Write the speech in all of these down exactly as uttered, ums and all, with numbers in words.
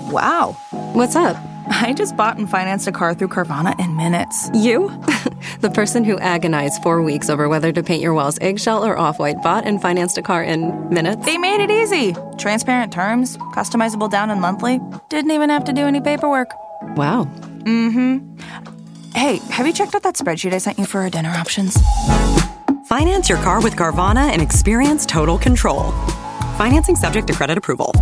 Wow. What's up? I just bought and financed a car through Carvana in minutes. You? The person who agonized four weeks over whether to paint your walls eggshell or off-white bought and financed a car in minutes? They made it easy. Transparent terms, customizable down and monthly. Didn't even have to do any paperwork. Wow. Mm-hmm. Hey, have you checked out that spreadsheet I sent you for our dinner options? Finance your car with Carvana and experience total control. Financing subject to credit approval.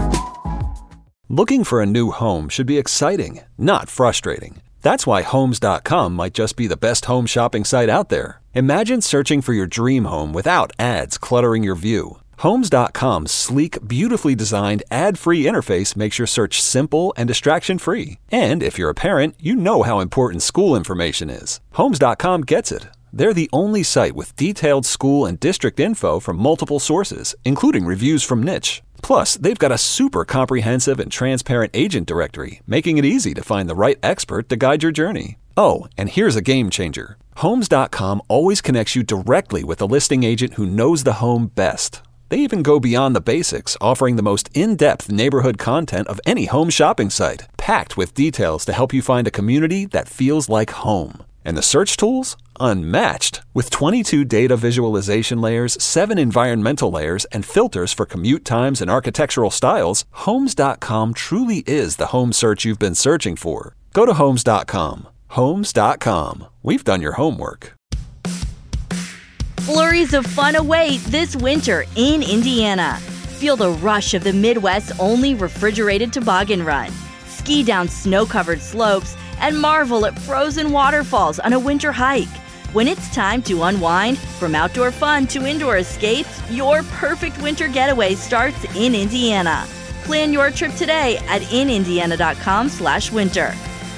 Looking for a new home should be exciting, not frustrating. That's why Homes dot com might just be the best home shopping site out there. Imagine searching for your dream home without ads cluttering your view. Homes dot com's sleek, beautifully designed, ad-free interface makes your search simple and distraction-free. And if you're a parent, you know how important school information is. Homes dot com gets it. They're the only site with detailed school and district info from multiple sources, including reviews from Niche. Plus, they've got a super comprehensive and transparent agent directory, making it easy to find the right expert to guide your journey. Oh, and here's a game changer. Homes dot com always connects you directly with a listing agent who knows the home best. They even go beyond the basics, offering the most in-depth neighborhood content of any home shopping site, packed with details to help you find a community that feels like home. And the search tools? Unmatched. With twenty-two data visualization layers, seven environmental layers, and filters for commute times and architectural styles, Homes dot com truly is the home search you've been searching for. Go to Homes dot com. Homes dot com. We've done your homework. Flurries of fun await this winter in Indiana. Feel the rush of the Midwest's only refrigerated toboggan run. Ski down snow-covered slopes and marvel at frozen waterfalls on a winter hike. When it's time to unwind, from outdoor fun to indoor escapes, your perfect winter getaway starts in Indiana. Plan your trip today at in indiana dot com slash winter.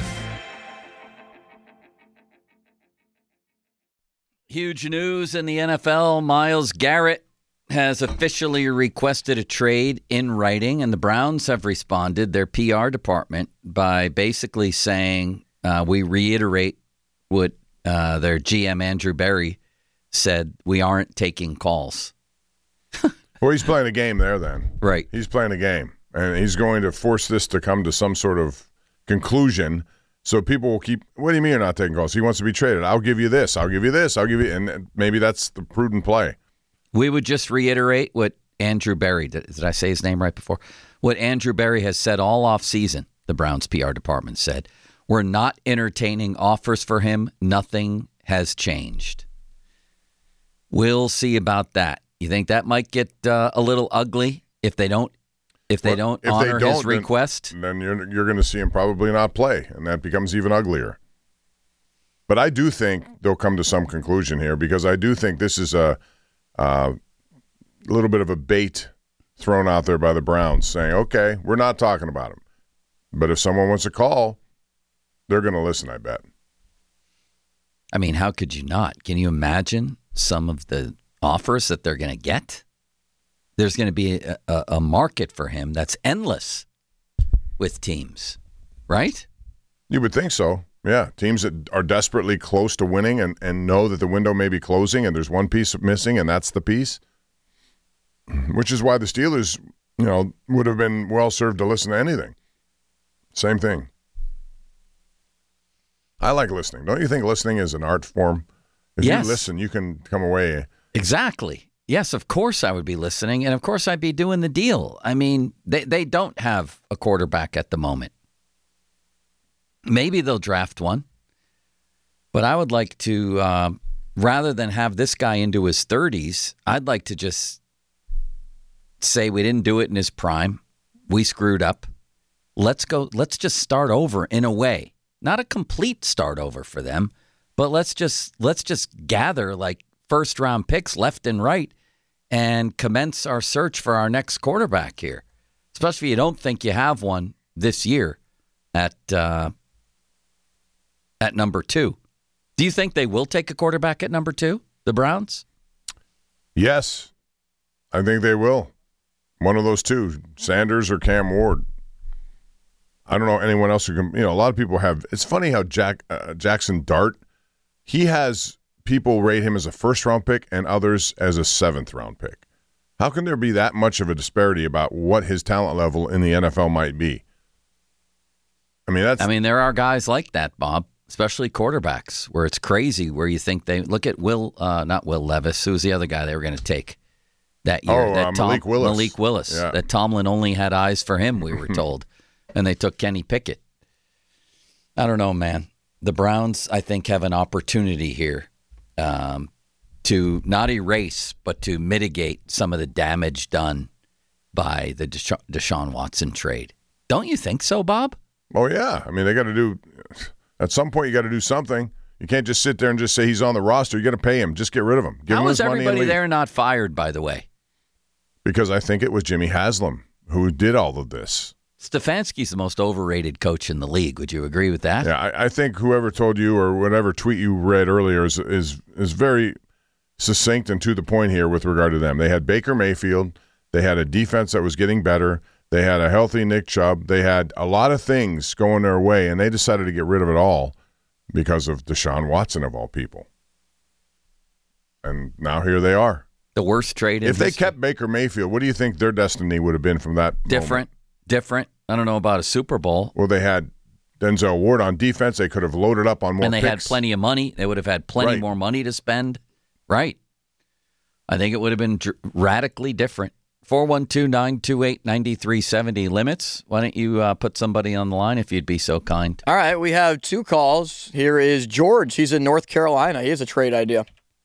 Huge news in the N F L. Myles Garrett has officially requested a trade in writing, and the Browns have responded, their P R department, by basically saying, uh, we reiterate what uh, their G M Andrew Berry said, we aren't taking calls. Well, he's playing a game there then. Right. He's playing a game, and he's going to force this to come to some sort of conclusion. So people will keep, what do you mean you're not taking calls? He wants to be traded. I'll give you this. I'll give you this. I'll give you, and maybe that's the prudent play. We would just reiterate what Andrew Berry, did, did I say his name right before? What Andrew Berry has said all offseason, the Browns P R department said, we're not entertaining offers for him. Nothing has changed. We'll see about that. You think that might get uh, a little ugly if they don't If they well, don't if honor they don't, his request? Then, then you're you're going to see him probably not play, and that becomes even uglier. But I do think they'll come to some conclusion here, because I do think this is a, a little bit of a bait thrown out there by the Browns, saying, okay, we're not talking about him. But if someone wants to call, they're going to listen, I bet. I mean, how could you not? Can you imagine some of the offers that they're going to get? There's going to be a, a, a market for him that's endless with teams, right? You would think so. Yeah, teams that are desperately close to winning and, and know that the window may be closing and there's one piece missing, and that's the piece. Which is why the Steelers, you know, would have been well served to listen to anything. Same thing. I like listening. Don't you think listening is an art form? If yes. you listen, you can come away. Exactly. Yes, of course I would be listening, and of course I'd be doing the deal. I mean, they, they don't have a quarterback at the moment. Maybe they'll draft one, but I would like to, uh, rather than have this guy into his thirties, I'd like to just say we didn't do it in his prime. We screwed up. Let's go. Let's just start over in a way. Not a complete start over for them, but let's just let's just gather like first round picks left and right and commence our search for our next quarterback here. Especially if you don't think you have one this year at uh, at number two. Do you think they will take a quarterback at number two, the Browns? Yes, I think they will. One of those two, Sanders or Cam Ward. I don't know anyone else who can, you know, a lot of people have, it's funny how Jack uh, Jackson Dart, he has people rate him as a first-round pick and others as a seventh-round pick. How can there be that much of a disparity about what his talent level in the N F L might be? I mean, that's. I mean, there are guys like that, Bob, especially quarterbacks, where it's crazy. Where you think they look at Will, uh, not Will Levis. Who's the other guy they were going to take that year? Oh, that uh, Tom, Malik Willis. Malik Willis. Yeah. That Tomlin only had eyes for him. We were told, and they took Kenny Pickett. I don't know, man. The Browns, I think, have an opportunity here um, to not erase, but to mitigate some of the damage done by the Desha- Deshaun Watson trade. Don't you think so, Bob? Oh, yeah. I mean, they got to do – at some point, you got to do something. You can't just sit there and just say he's on the roster. You got to pay him. Just get rid of him. Give How him was his money and everybody leave. there not fired, by the way? Because I think it was Jimmy Haslam who did all of this. Stefanski's the most overrated coach in the league. Would you agree with that? Yeah, I, I think whoever told you or whatever tweet you read earlier is is is very succinct and to the point here with regard to them. They had Baker Mayfield. They had a defense that was getting better. They had a healthy Nick Chubb. They had a lot of things going their way, and they decided to get rid of it all because of Deshaun Watson, of all people. And now here they are. The worst trade in If they history. kept Baker Mayfield, what do you think their destiny would have been from that Different. moment? Different. I don't know about a Super Bowl. Well, they had Denzel Ward on defense. They could have loaded up on more and they picks. had plenty of money. They would have had plenty Right. more money to spend. Right. I think it would have been dr- radically different. four one two, nine two eight, nine three seven zero limits. Why don't you uh, put somebody on the line if you'd be so kind? All right, we have two calls. Here is George. He's in North Carolina. He has a trade idea.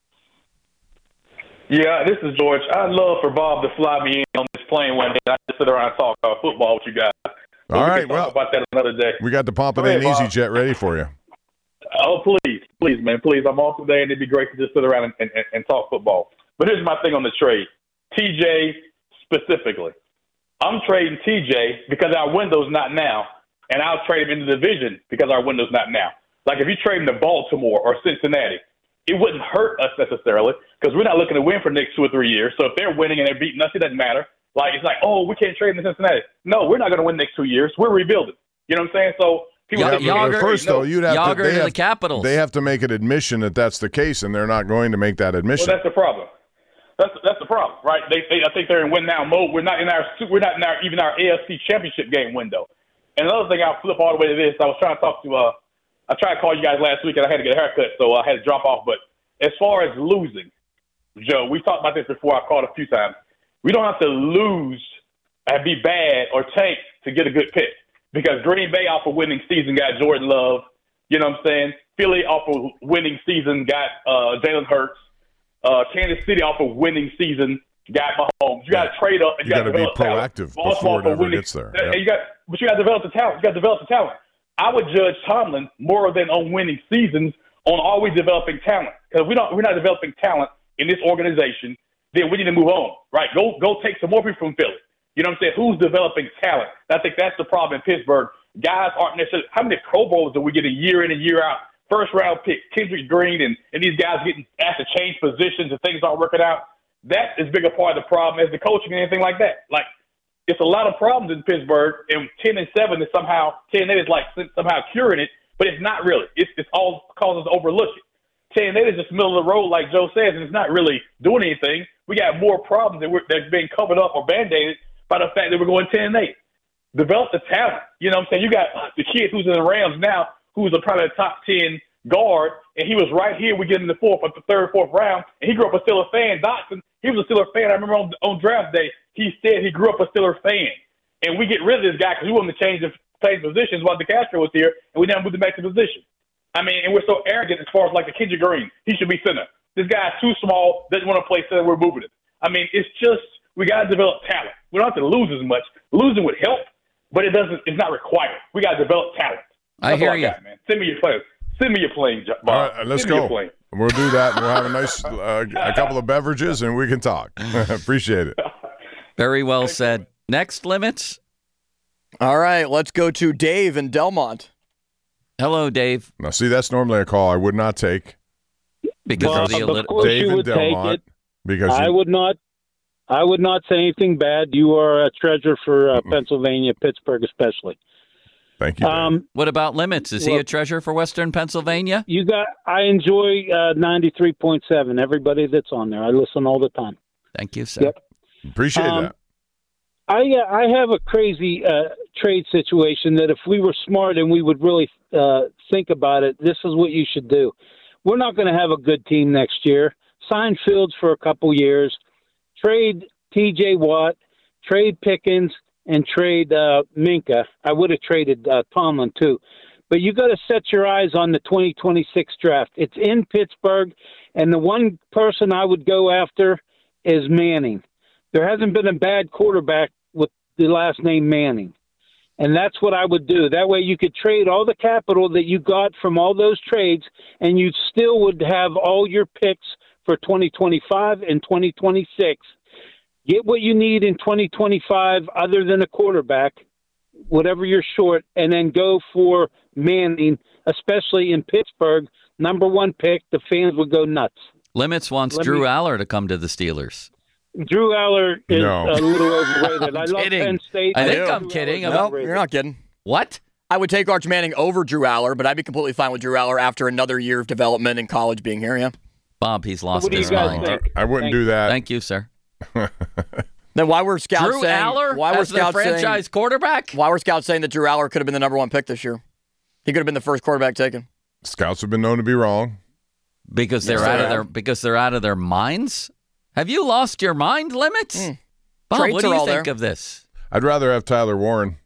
Yeah, this is George. I'd love for Bob to fly me in on this plane one day. I just sit around and talk uh, football with you guys. But All we right, can talk well, about that another day. we got the Pomp and Go ahead, Easy Bob. Jet ready for you. Oh, please, please, man, please. I'm off today, and it'd be great to just sit around and, and, and talk football. But here's my thing on the trade. T J specifically. I'm trading T J because our window's not now, and I'll trade him in the division because our window's not now. Like if you trade him to Baltimore or Cincinnati, it wouldn't hurt us necessarily because we're not looking to win for the next two or three years. So if they're winning and they're beating us, it doesn't matter. Like, it's like, oh, we can't trade him to Cincinnati. No, we're not going to win the next two years. We're rebuilding. You know what I'm saying? So people Yeah, think, but Yager- First, no. though, you'd have Yager to, they to have, the Capitals. They have to make an admission that that's the case, and they're not going to make that admission. Well, that's the problem. That's that's the problem, right? They, they I think they're in win now mode. We're not in our we're not in our even our A F C Championship game window. And another thing, I'll flip all the way to this. I was trying to talk to uh, I tried to call you guys last week, and I had to get a haircut, so I had to drop off. But as far as losing, Joe, we talked about this before. I called a few times. We don't have to lose and be bad or tank to get a good pick because Green Bay off a winning season got Jordan Love. You know what I'm saying? Philly off a winning season got uh, Jalen Hurts. Uh, Kansas City off a winning season got Mahomes. You got to trade up and You got to gotta be develop talent. proactive Baltimore before it for ever winning- gets there. And Yep. you got, but you got to develop the talent. You got to develop the talent. I would judge Tomlin more than on winning seasons on always developing talent because we don't. We're not developing talent in this organization. Then we need to move on. Right? Go go take some more people from Philly. You know what I'm saying? Who's developing talent? I think that's the problem in Pittsburgh. Guys aren't necessarily. How many Pro Bowls do we get a year in and year out? First round pick, Kendrick Green, and, and these guys getting asked to change positions and things aren't working out. That is a bigger part of the problem as the coaching and anything like that. Like, it's a lot of problems in Pittsburgh, and ten and seven is somehow ten and eight is like somehow curing it, but it's not really. It's it's all causes to overlook it. ten and eight is just middle of the road, like Joe says, and it's not really doing anything. We got more problems that we're, that's being covered up or band-aided by the fact that we're going ten and eight. Develop the talent. You know what I'm saying? You got the kid who's in the Rams now, who's a probably a top ten guard, and he was right here. We get in the fourth, or the third, fourth round, and he grew up a Steelers fan. Dotson, he was a Steelers fan. I remember on, on draft day, he said he grew up a Steelers fan. And we get rid of this guy because we wanted to change the change positions while DeCastro was here, and we never moved him back to position. I mean, and we're so arrogant as far as like the Kendrick Green. He should be center. This guy's too small, doesn't want to play center. We're moving him. I mean, it's just we got to develop talent. We don't have to lose as much. Losing would help, but it doesn't. It's not required. We got to develop talent. I That's hear all you. got, man. Send me your players. Send me your plane, Bob. All right, let's Send me your go. plane. We'll do that, and we'll have a nice uh, a couple of beverages, and we can talk. Appreciate it. Very well said. Next, Limits. All right, let's go to Dave in Delmont. Hello, Dave. Now, see, that's normally a call I would not take. Because Well, of the of illit- course Dave you in would take Delmont. it. Because I you, would not. I would not say anything bad. You are a treasure for uh, Pennsylvania, Pittsburgh especially. Thank you. Dave. Um, What about Limits? Is he Well- a treasure for Western Pennsylvania? you got. I enjoy uh, ninety-three point seven. Everybody that's on there, I listen all the time. Thank you, sir. Yep. Appreciate um, that. I uh, I have a crazy uh, trade situation that if we were smart and we would really uh, think about it, this is what you should do. We're not going to have a good team next year. Sign Fields for a couple years, trade T J Watt, trade Pickens, and trade uh, Minka. I would have traded uh, Tomlin too. But you got to set your eyes on the twenty twenty-six draft. It's in Pittsburgh, and the one person I would go after is Manning. There hasn't been a bad quarterback with the last name Manning. And that's what I would do. That way you could trade all the capital that you got from all those trades, and you still would have all your picks for twenty twenty-five and twenty twenty-six. Get what you need in twenty twenty-five other than a quarterback, whatever you're short, and then go for Manning, especially in Pittsburgh. Number one pick, the fans would go nuts. Limits wants Let Drew me- Aller to come to the Steelers. Drew Aller is No. a little overrated. I love kidding. Penn State. I think Drew I'm kidding. Aller's I'm- No, overrated. you're not kidding. What? I would take Arch Manning over Drew Aller, but I'd be completely fine with Drew Aller after another year of development in college being here, yeah. Bob, he's lost What do you his guys mind. think? I wouldn't Thank do that. Thank you, sir. Then why were scouts Drew saying Aller why were as the scouts franchise saying, quarterback? why were scouts saying that Drew Aller could have been the number one pick this year? He could have been the first quarterback taken. Scouts have been known to be wrong. Because they're Yes, out they of their have. because they're out of their minds. Have you lost your mind, Limits? Mm. Bob, Traits what do are you all think there. of this? I'd rather have Tyler Warren.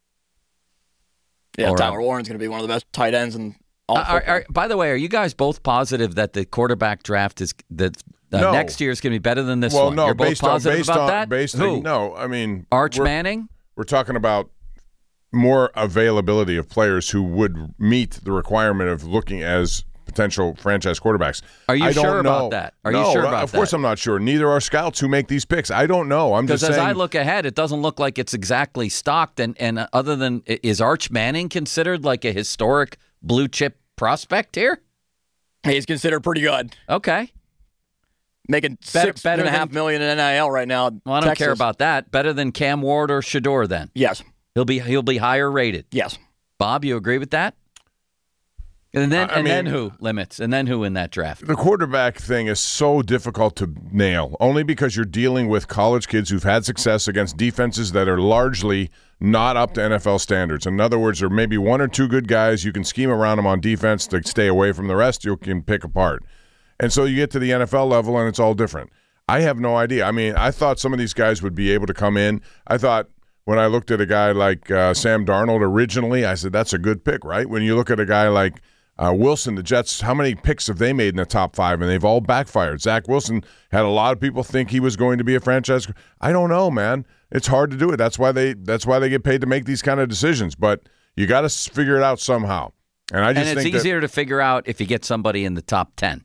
Yeah, Or, uh, Tyler Warren's going to be one of the best tight ends in all Uh, are- football. are- by the way, are you guys both positive that the quarterback draft is that uh, No. next year is going to be better than this well, one? no, You're both based positive on based about on that. based Who? on no. I mean, Arch we're, Manning. We're talking about more availability of players who would meet the requirement of looking as potential franchise quarterbacks. Are you I don't sure about know. that? Are you No, sure about Of course, that? I'm not sure. Neither are scouts who make these picks. I don't know. I'm Because just as saying. I look ahead, it doesn't look like it's exactly stocked. And, and uh, other than, i- is Arch Manning considered like a historic blue chip prospect here? He's considered pretty good. Okay. Making Better- six better and a half than- million in N I L right now. Well, I don't care Texas. about that. Better than Cam Ward or Shador then. Yes. He'll be he'll be higher rated. Yes. Bob, you agree with that? And then I and then mean- who limits? And then who in that draft? The quarterback thing is so difficult to nail, only because you're dealing with college kids who've had success against defenses that are largely not up to N F L standards. In other words, there are maybe one or two good guys. You can scheme around them on defense to stay away from the rest. You can pick apart. And so you get to the N F L level, and it's all different. I have no idea. I mean, I thought some of these guys would be able to come in. I thought when I looked at a guy like uh, Sam Darnold originally, I said, that's a good pick, right? When you look at a guy like Uh, Wilson, the Jets, how many picks have they made in the top five? And they've all backfired. Zach Wilson had a lot of people think he was going to be a franchise. I don't know, man. It's hard to do it. That's why they that's why they get paid to make these kind of decisions. But you got to figure it out somehow. And I just And it's think easier to figure out if you get somebody in the top ten.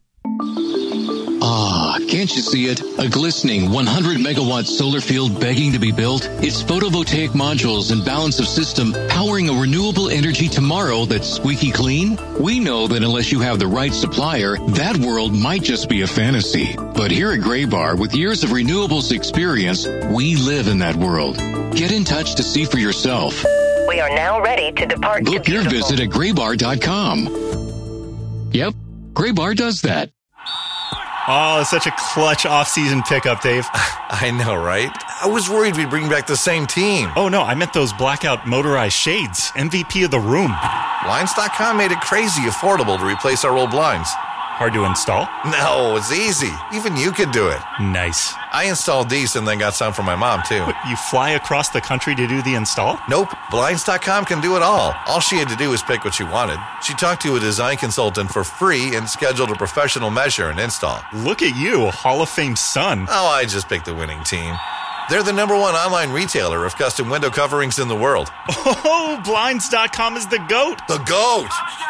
Ah, can't you see it? A glistening one hundred megawatt solar field begging to be built? It's photovoltaic modules and balance of system powering a renewable energy tomorrow that's squeaky clean? We know that unless you have the right supplier, that world might just be a fantasy. But here at Graybar, with years of renewables experience, we live in that world. Get in touch to see for yourself. We are now ready to depart. Book to your beautiful. visit at graybar dot com. Yep, Graybar does that. Oh, it's such a clutch off-season pickup, Dave. I know, right? I was worried we'd bring back the same team. Oh, no, I meant those blackout motorized shades. M V P of the room. Blinds dot com made it crazy affordable to replace our old blinds. Hard to install? No, it's easy. Even you could do it. Nice. I installed these and then got some for my mom, too. What, you fly across the country to do the install? Nope. Blinds dot com can do it all. All she had to do was pick what she wanted. She talked to a design consultant for free and scheduled a professional measure and install. Look at you, a Hall of Fame son. Oh, I just picked the winning team. They're the number one online retailer of custom window coverings in the world. Oh, Blinds dot com is the GOAT. The GOAT!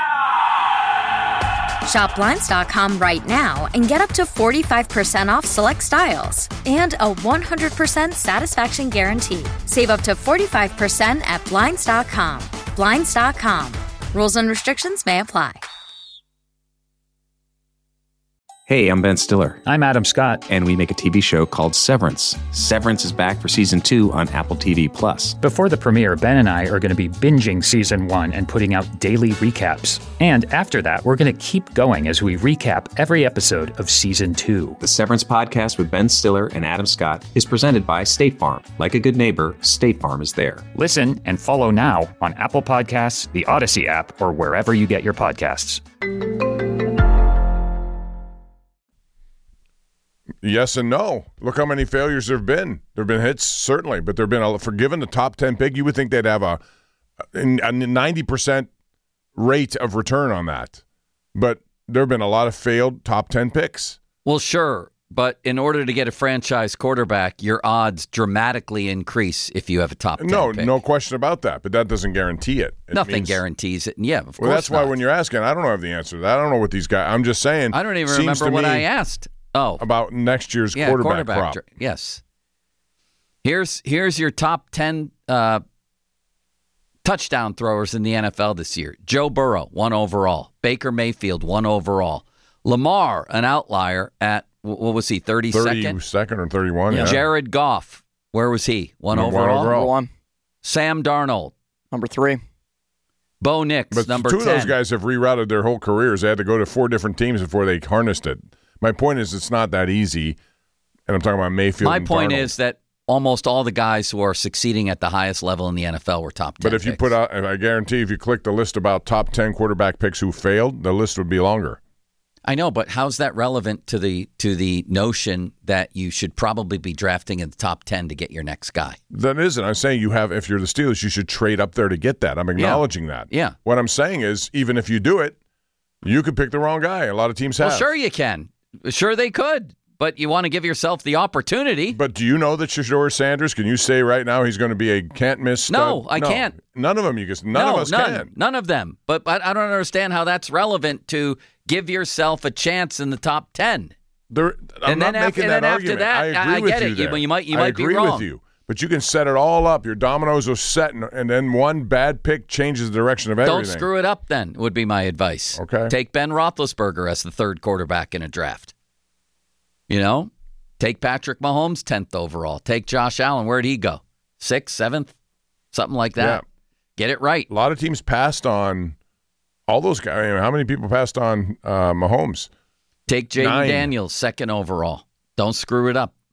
Shop Blinds dot com right now and get up to forty-five percent off select styles and a one hundred percent satisfaction guarantee. Save up to forty-five percent at Blinds dot com. Blinds dot com. Rules and restrictions may apply. Hey, I'm Ben Stiller. I'm Adam Scott. And we make a T V show called Severance. Severance is back for season two on Apple T V Plus. Before the premiere, Ben and I are going to be binging season one and putting out daily recaps. And after that, we're going to keep going as we recap every episode of season two. The Severance podcast with Ben Stiller and Adam Scott is presented by State Farm. Like a good neighbor, State Farm is there. Listen and follow now on Apple Podcasts, the Odyssey app, or wherever you get your podcasts. Yes and no. Look how many failures there have been. There have been hits, certainly, but there have been, a, for given the top ten pick, you would think they'd have a, a ninety percent rate of return on that. But there have been a lot of failed top ten picks. Well, sure, but in order to get a franchise quarterback, your odds dramatically increase if you have a top ten no, pick. No question about that, but that doesn't guarantee it. it Nothing means, guarantees it. Yeah, of well, course that's why not. when you're asking, I don't have the answer to that. I don't know what these guys, I'm just saying. I don't even remember what I asked. Oh, about next year's yeah, quarterback, quarterback crop. dr- yes. Here's here's your top ten uh, touchdown throwers in the N F L this year. Joe Burrow, one overall. Baker Mayfield, one overall. Lamar, an outlier at, what was he, thirty-second? thirty-second or thirty-one, yeah. Jared Goff, where was he? One Number overall? One overall. One. Sam Darnold. Number three. Bo Nix, but number two ten. Two of those guys have rerouted their whole careers. They had to go to four different teams before they harnessed it. My point is it's not that easy, and I'm talking about Mayfield My and point Darnold. is that almost all the guys who are succeeding at the highest level in the N F L were top ten But if you picks. put out, I guarantee if you click the list about top ten quarterback picks who failed, the list would be longer. I know, but how's that relevant to the to the notion that you should probably be drafting in the top ten to get your next guy? That isn't. I'm saying you have, if you're the Steelers, you should trade up there to get that. I'm acknowledging yeah. that. Yeah. What I'm saying is, even if you do it, you could pick the wrong guy. A lot of teams have. Well, sure you can. Sure they could. But you want to give yourself the opportunity. But do you know that Shedeur Sanders, can you say right now he's going to be a can't-miss stud? No, I no. can't. None of them. You can, none no, of us none, can. None of them. But I, I don't understand how that's relevant to give yourself a chance in the top ten. There, I'm and not then making after, that and then argument. After that, I agree I, I with get you it. there. You, you might, you I might agree be wrong. with you. But you can set it all up. Your dominoes are set, and, and then one bad pick changes the direction of everything. Don't screw it up then, would be my advice. Okay. Take Ben Roethlisberger as the third quarterback in a draft. You know? Take Patrick Mahomes, tenth overall. Take Josh Allen. Where'd he go? Sixth, seventh? Something like that. Yeah. Get it right. A lot of teams passed on all those guys. I mean, how many people passed on uh, Mahomes? Take Jaden Daniels, second overall. Don't screw it up.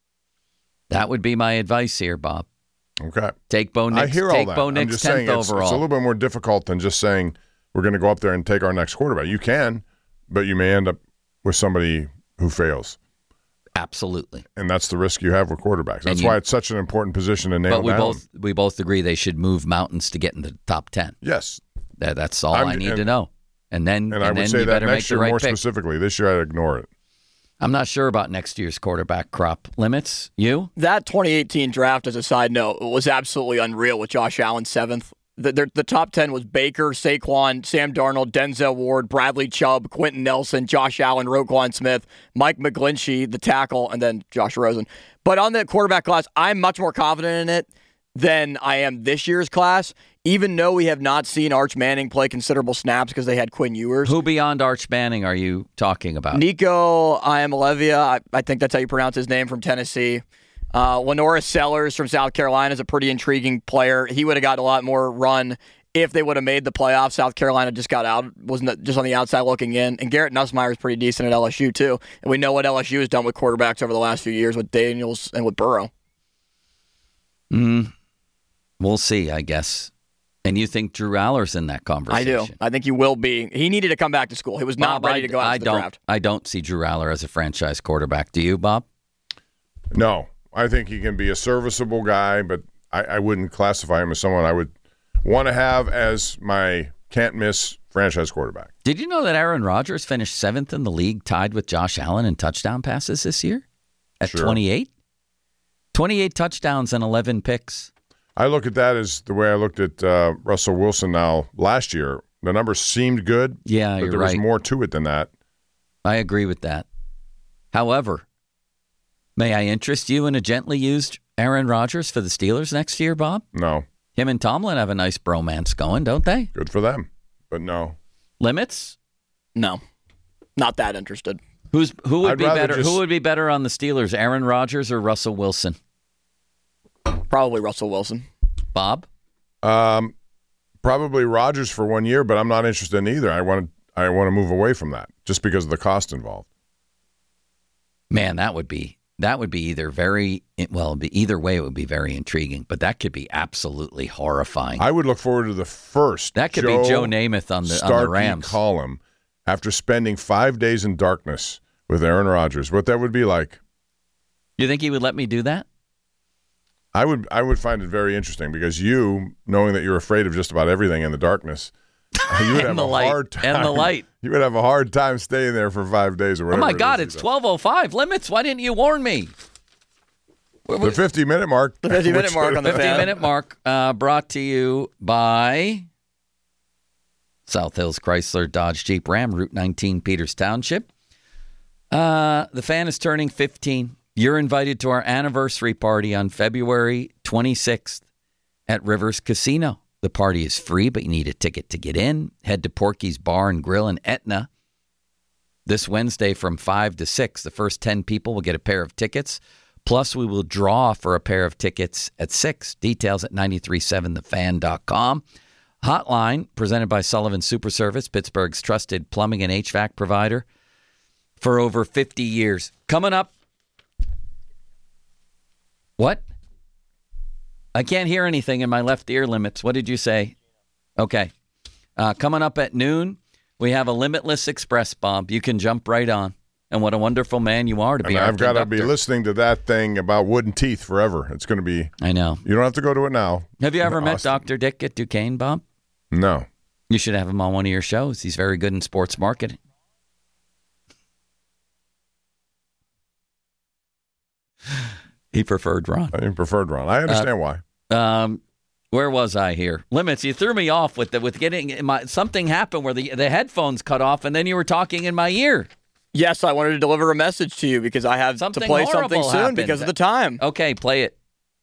That would be my advice here, Bob. Okay. Take Bo Nix. I hear take all that. Bo I'm Nix, just tenth saying it's, overall. it's a little bit more difficult than just saying we're going to go up there and take our next quarterback. You can, but you may end up with somebody who fails. Absolutely. And that's the risk you have with quarterbacks. That's you, why it's such an important position to nail But we down. both we both agree they should move mountains to get into the top ten. Yes. That, that's all I'm, i need and, to know. And then, and, and I would then say you that better next make year the right more pick. specifically. This year I'd ignore it. I'm not sure about next year's quarterback crop limits. You? That twenty eighteen draft, as a side note, was absolutely unreal with Josh Allen seventh. The, the, the top ten was Baker, Saquon, Sam Darnold, Denzel Ward, Bradley Chubb, Quentin Nelson, Josh Allen, Roquan Smith, Mike McGlinchey, the tackle, and then Josh Rosen. But on the quarterback class, I'm much more confident in it than I am this year's class, even though we have not seen Arch Manning play considerable snaps because they had Quinn Ewers. Who beyond Arch Manning are you talking about? Nico Iamaleava, I, I think that's how you pronounce his name, from Tennessee. Uh, Lenora Sellers from South Carolina is a pretty intriguing player. He would have gotten a lot more run if they would have made the playoffs. South Carolina just got out, wasn't just on the outside looking in. And Garrett Nussmeier is pretty decent at L S U too. And we know what L S U has done with quarterbacks over the last few years with Daniels and with Burrow. Mm, we'll see, I guess. And you think Drew Aller's in that conversation? I do. I think he will be. He needed to come back to school. He was not Bob, ready I, to go out I to the don't, draft. I don't see Drew Aller as a franchise quarterback. Do you, Bob? No. I think he can be a serviceable guy, but I, I wouldn't classify him as someone I would want to have as my can't-miss franchise quarterback. Did you know that Aaron Rodgers finished seventh in the league, tied with Josh Allen in touchdown passes this year at Sure. twenty-eight? twenty-eight touchdowns and eleven picks. I look at that as the way I looked at uh, Russell Wilson now last year. The numbers seemed good, Yeah, but you're there was right. more to it than that. I agree with that. However, may I interest you in a gently used Aaron Rodgers for the Steelers next year, Bob? No. Him and Tomlin have a nice bromance going, don't they? Good for them, but no. Limits? No. Not that interested. Who's who would I'd be rather better? just- Who would be better on the Steelers, Aaron Rodgers or Russell Wilson? Probably Russell Wilson. Bob? Um, probably Rodgers for one year, but I'm not interested in either. I want to I want to move away from that just because of the cost involved. Man, that would be that would be either very well, it'd be either way it would be very intriguing, but that could be absolutely horrifying. I would look forward to the first. That could Joe be Joe Namath on the on the Starkey Rams. column after spending five days in darkness with Aaron Rodgers. What that would be like. You think he would let me do that? I would I would find it very interesting because you, knowing that you're afraid of just about everything in the darkness, you would And have the a light. hard time. And the light. You would have a hard time staying there for five days or Oh whatever. my it God, is. it's twelve oh five. Limits. Why didn't you warn me? The fifty-minute mark. The fifty-minute mark on the fan. fifty-minute mark uh, brought to you by South Hills Chrysler Dodge Jeep Ram, Route nineteen, Peters Township. Uh, the fan is turning fifteen. You're invited to our anniversary party on February twenty-sixth at Rivers Casino. The party is free, but you need a ticket to get in. Head to Porky's Bar and Grill in Etna this Wednesday from five to six. The first ten people will get a pair of tickets. Plus, we will draw for a pair of tickets at six. Details at nine three seven the fan dot com. Hotline, presented by Sullivan Super Service, Pittsburgh's trusted plumbing and H V A C provider for over fifty years. Coming up. What? I can't hear anything in my left ear, Limits. What did you say? Okay. Uh, coming up at noon, we have a Limitless Express, Bob. You can jump right on. And what a wonderful man you are to be And our I've got to be conductor. listening to that thing about wooden teeth forever. It's going to be. I know. You don't have to go to it now. Have you ever In met Austin. Doctor Dick at Duquesne, Bob? No. You should have him on one of your shows. He's very good in sports marketing. He preferred Ron. I preferred Ron. I understand Uh, why. Um, where was I here? Limits. You threw me off with the with getting my something happened where the the headphones cut off and then you were talking in my ear. Yes, I wanted to deliver a message to you because I have Something to play something horrible soon happened. because of the time. Okay, play it.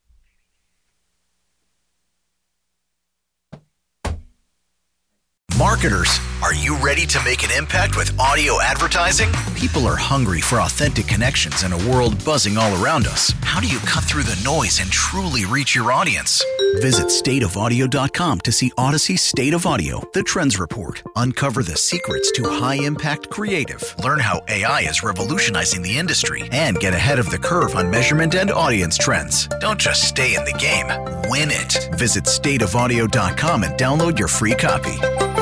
Marketers, are you ready to make an impact with audio advertising? People are hungry for authentic connections in a world buzzing all around us. How do you cut through the noise and truly reach your audience? Visit state of audio dot com to see Odyssey State of Audio, the Trends Report. Uncover the secrets to high-impact creative. Learn how A I is revolutionizing the industry and get ahead of the curve on measurement and audience trends. Don't just stay in the game, win it. Visit state of audio dot com and download your free copy.